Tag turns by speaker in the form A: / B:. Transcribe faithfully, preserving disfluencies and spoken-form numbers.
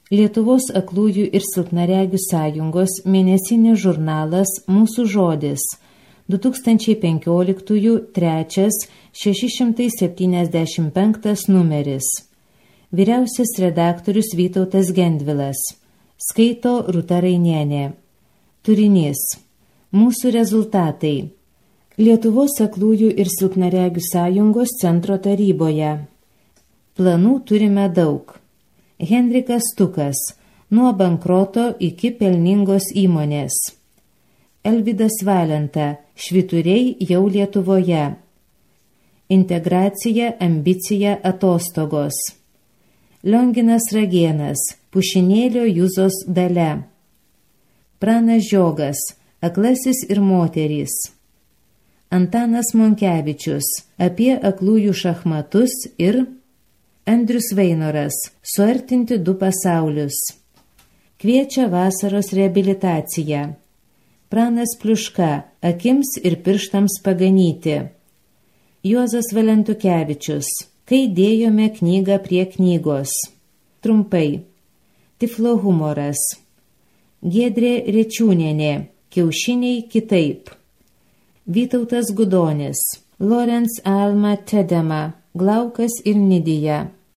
A: Lietuvos aklųjų ir silpnaregių sąjungos mėnesinis žurnalas Mūsų žodis, du tūkstančiai penkioliktųjų trečias šeši šimtai septyniasdešimt penktas numeris. Vyriausias redaktorius Vytautas Gendvilas. Skaito Rūta Rainienė. Turinys. Mūsų rezultatai. Lietuvos aklųjų ir silpnaregių sąjungos centro taryboje. Planų turime daug. Henrikas Stukas. Nuo bankroto iki pelningos įmonės. Elvydas Valenta. Švyturiai jau Lietuvoje. Integracija, ambicija, atostogos. Lionginas Ragėnas. Pušinėlio Juzos dalia. Pranas Žiogas. Aklasis ir moterys. Antanas Monkevičius. Apie aklųjų šachmatus ir Andrius Vainoras. Suartinti du pasaulius. Kviečia vasaros reabilitaciją. Pranas Pliuška. Akims ir pirštams paganyti. Juozas Valentukevičius. Kai dėjome knygą prie knygos. Trumpai. Tiflo humoras. Giedrė Rečiūnienė. Kiaušiniai kitaip. Vytautas Gudonis. Lorenz Alma Tedema. Glaukas ir Nidija.